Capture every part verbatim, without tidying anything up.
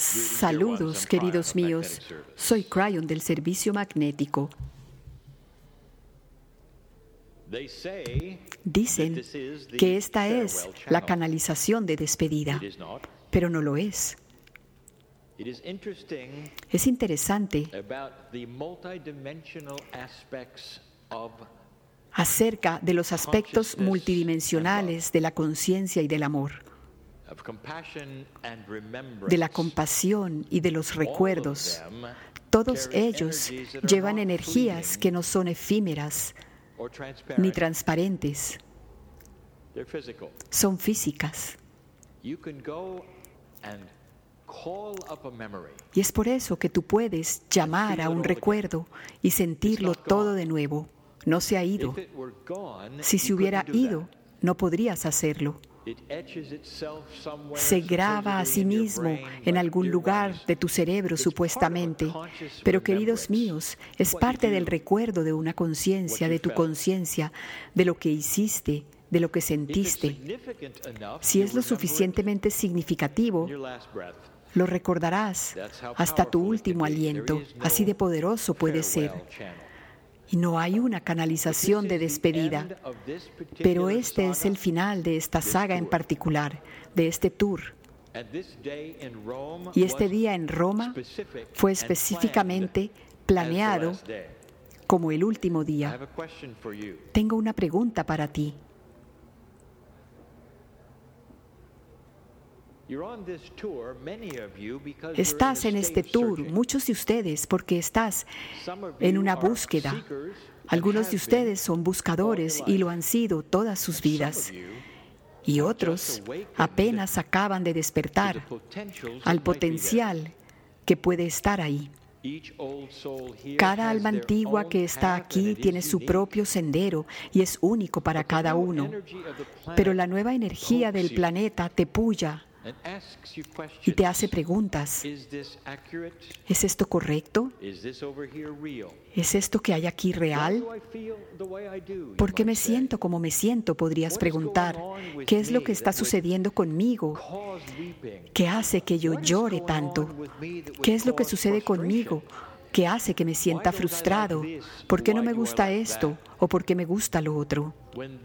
Saludos, queridos míos. Soy Cryon del servicio magnético. Dicen que esta es la canalización de despedida, pero no lo es. Es interesante acerca de los aspectos multidimensionales de la conciencia y del amor, de la compasión y de los recuerdos. Todos ellos llevan energías que no son efímeras ni transparentes, son físicas. Y es por eso que tú puedes llamar a un recuerdo y sentirlo todo de nuevo. No se ha ido. Si se hubiera ido, no podrías hacerlo. Se graba a sí mismo en algún lugar de tu cerebro, supuestamente. Pero, queridos míos, es parte del recuerdo de una conciencia, de tu conciencia, de lo que hiciste, de lo que sentiste. Si es lo suficientemente significativo, lo recordarás hasta tu último aliento. Así de poderoso puede ser. Y no hay una canalización de despedida. Pero este es el final de esta saga en particular, de este tour. Y este día en Roma fue específicamente planeado como el último día. Tengo una pregunta para ti. Estás en este tour, muchos de ustedes, porque estás en una búsqueda. Algunos de ustedes son buscadores y lo han sido todas sus vidas. Y otros apenas acaban de despertar al potencial que puede estar ahí. Cada alma antigua que está aquí tiene su propio sendero y es único para cada uno. Pero la nueva energía del planeta te puya y te hace preguntas. ¿Es esto correcto? ¿Es esto que hay aquí real? ¿Por qué me siento como me siento? Podrías preguntar. ¿Qué es lo que está sucediendo conmigo? ¿Qué hace que yo llore tanto? ¿Qué es lo que sucede conmigo? ¿Qué hace que me sienta frustrado? ¿Por qué no me gusta esto? ¿O por qué me gusta lo otro?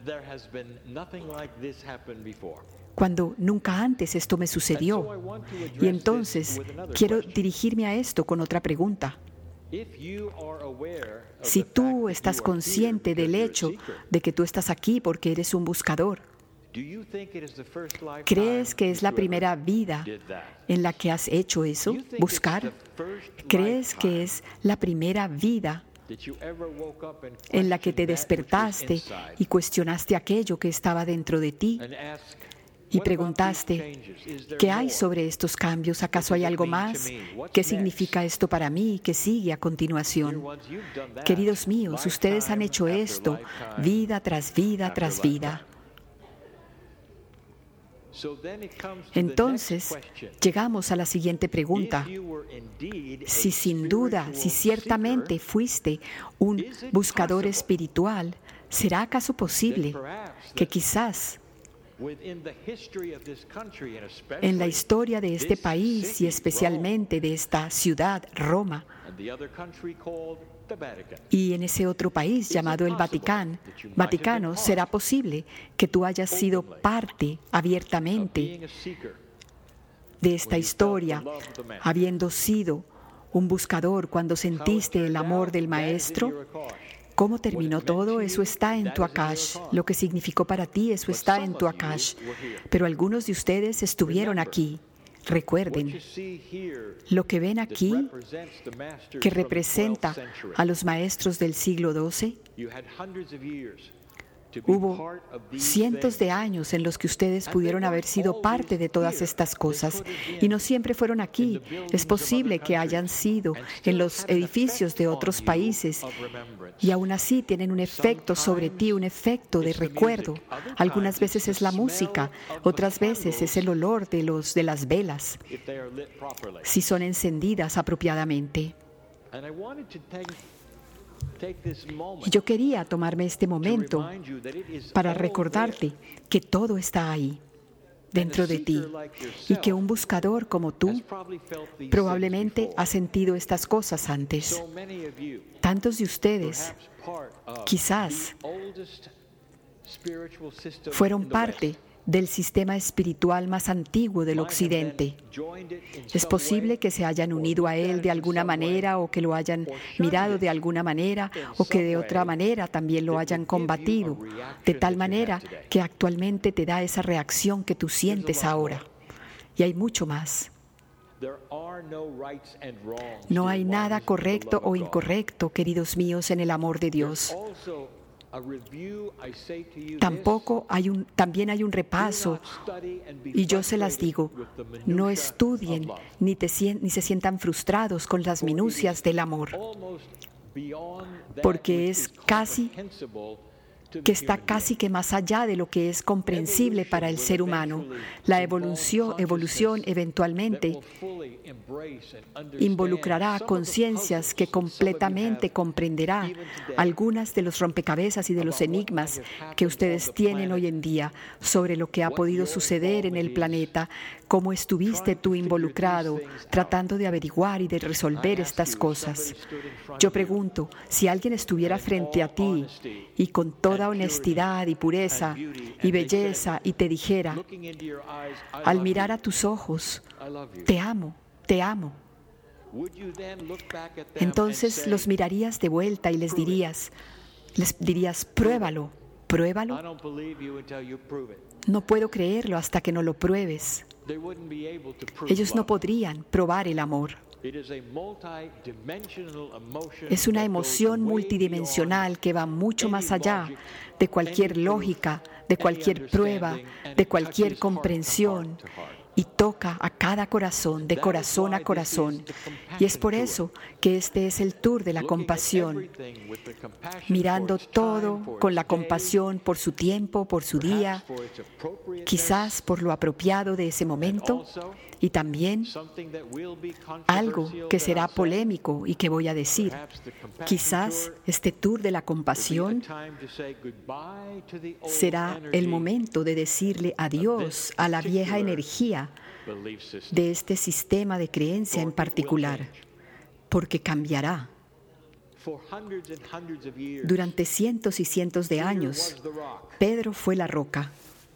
Cuando nunca antes esto me sucedió. Y entonces quiero dirigirme a esto con otra pregunta. Si tú estás consciente del hecho de que tú estás aquí porque eres un buscador, ¿crees que es la primera vida en la que has hecho eso, buscar? ¿Crees que es la primera vida en la que te despertaste y cuestionaste aquello que estaba dentro de ti? Y preguntaste, ¿qué hay sobre estos cambios? ¿Acaso hay algo más? ¿Qué significa esto para mí? ¿Qué sigue a continuación? Queridos míos, ustedes han hecho esto vida tras vida tras vida. Entonces, llegamos a la siguiente pregunta. Si sin duda, si ciertamente fuiste un buscador espiritual, ¿será acaso posible que quizás en la historia de este país y especialmente de esta ciudad, Roma, y en ese otro país llamado el Vaticano, Vaticano, será posible que tú hayas sido parte abiertamente de esta historia, habiendo sido un buscador cuando sentiste el amor del Maestro? ¿Cómo terminó todo? Eso está en tu Akash. Lo que significó para ti, eso está en tu Akash. Pero algunos de ustedes estuvieron aquí. Recuerden, lo que ven aquí, que representa a los maestros del siglo doce, hubo cientos de años en los que ustedes pudieron haber sido parte de todas estas cosas y no siempre fueron aquí. Es posible que hayan sido en los edificios de otros países y aún así tienen un efecto sobre ti, un efecto de recuerdo. Algunas veces es la música, otras veces es el olor de, los, de las velas, si son encendidas apropiadamente. Y yo quería tomarme este momento para recordarte que todo está ahí. dentro de ti y que un buscador como tú probablemente ha sentido estas cosas antes. Tantos de ustedes quizás fueron parte del sistema espiritual más antiguo del Occidente. Es posible que se hayan unido a él de alguna manera o que lo hayan mirado de alguna manera o que de otra manera también lo hayan combatido, de tal manera que actualmente te da esa reacción que tú sientes ahora. Y hay mucho más. No hay nada correcto o incorrecto, queridos míos, en el amor de Dios. Tampoco hay un, también hay un repaso, y yo se las digo, no estudien ni, te, ni se sientan frustrados con las minucias del amor, porque es casi que está casi que más allá de lo que es comprensible para el ser humano. La evolución, evolución eventualmente involucrará conciencias que completamente comprenderá algunas de los rompecabezas y de los enigmas que ustedes tienen hoy en día sobre lo que ha podido suceder en el planeta, cómo estuviste tú involucrado tratando de averiguar y de resolver estas cosas. Yo pregunto, si alguien estuviera frente a ti y con toda honestidad y pureza y belleza y te dijera, al mirar a tus ojos, te amo, te amo, entonces los mirarías de vuelta y les dirías, les dirías, pruébalo, pruébalo. No puedo creerlo hasta que no lo pruebes. Ellos no podrían probar el amor. Es una emoción multidimensional que va mucho más allá de cualquier lógica, de cualquier prueba, de cualquier comprensión, y toca a cada corazón, de corazón a corazón. Y es por eso que este es el tour de la compasión, mirando todo con la compasión por su tiempo, por su día, quizás por lo apropiado de ese momento, y también algo que será polémico y que voy a decir. Quizás este tour de la compasión será el momento de decirle adiós a la vieja energía de este sistema de creencia en particular, porque cambiará. Durante cientos y cientos de años, Pedro fue la roca.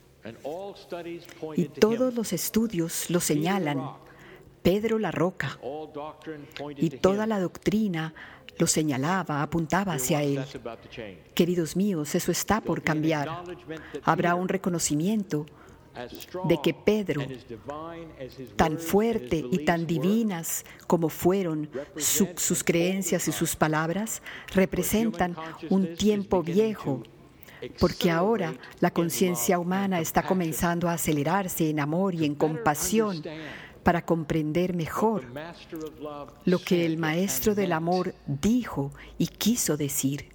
Y todos los estudios lo señalan, Pedro la roca, y toda la doctrina lo señalaba, apuntaba hacia él. Queridos míos, eso está por cambiar. Habrá un reconocimiento de que Pedro, tan fuerte y tan divinas como fueron su, sus creencias y sus palabras, representan un tiempo viejo, porque ahora la conciencia humana está comenzando a acelerarse en amor y en compasión para comprender mejor lo que el Maestro del Amor dijo y quiso decir.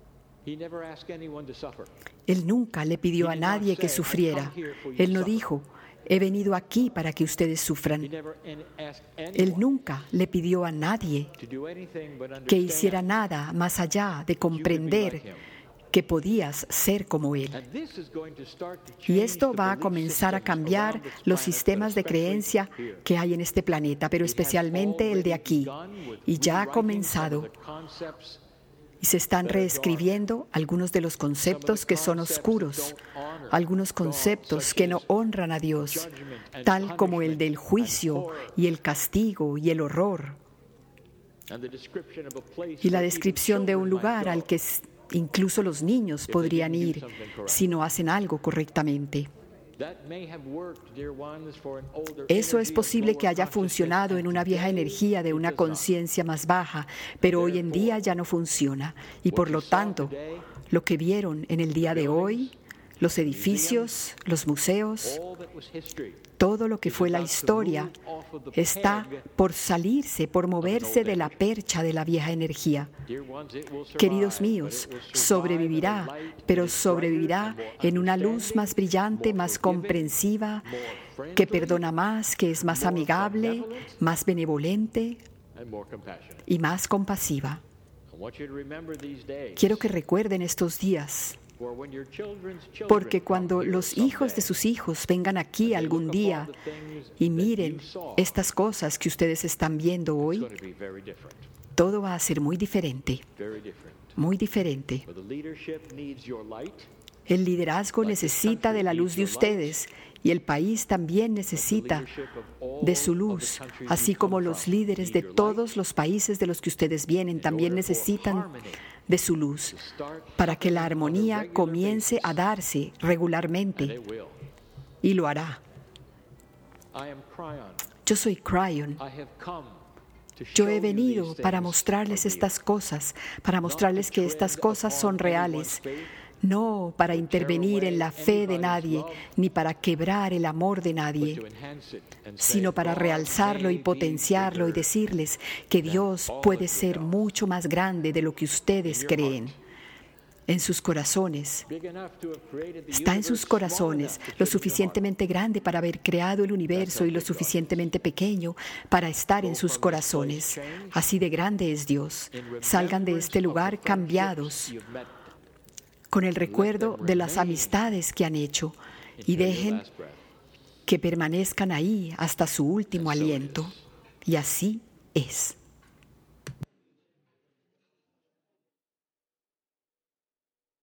Él nunca le pidió a nadie que sufriera. Él no dijo, he venido aquí para que ustedes sufran. Él nunca le pidió a nadie que hiciera nada más allá de comprender que podías ser como Él. Y esto va a comenzar a cambiar los sistemas de creencia que hay en este planeta, pero especialmente el de aquí. Y ya ha comenzado. Y se están reescribiendo algunos de los conceptos que son oscuros, algunos conceptos que no honran a Dios, tal como el del juicio y el castigo y el horror. Y la descripción de un lugar al que incluso los niños podrían ir si no hacen algo correctamente. Eso es posible que haya funcionado en una vieja energía de una conciencia más baja, pero hoy en día ya no funciona. Y por lo tanto, lo que vieron en el día de hoy, los edificios, los museos, todo lo que fue la historia, está por salirse, por moverse de la percha de la vieja energía. Queridos míos, sobrevivirá, pero sobrevivirá en una luz más brillante, más comprensiva, que perdona más, que es más amigable, más benevolente y más compasiva. Quiero que recuerden estos días Porque cuando los hijos de sus hijos vengan aquí algún día y miren estas cosas que ustedes están viendo hoy, todo va a ser muy diferente, muy diferente. El liderazgo necesita de la luz de ustedes y el país también necesita de su luz, así como los líderes de todos los países de los que ustedes vienen también necesitan de su luz, para que la armonía comience a darse regularmente, y lo hará. Yo soy Cryon. Yo he venido para mostrarles estas cosas, para mostrarles que estas cosas son reales, no para intervenir en la fe de nadie, ni para quebrar el amor de nadie, sino para realzarlo y potenciarlo y decirles que Dios puede ser mucho más grande de lo que ustedes creen. En sus corazones, está en sus corazones lo suficientemente grande para haber creado el universo y lo suficientemente pequeño para estar en sus corazones. Así de grande es Dios. Salgan de este lugar cambiados, con el recuerdo de las amistades que han hecho, y dejen que permanezcan ahí hasta su último aliento. Y así es.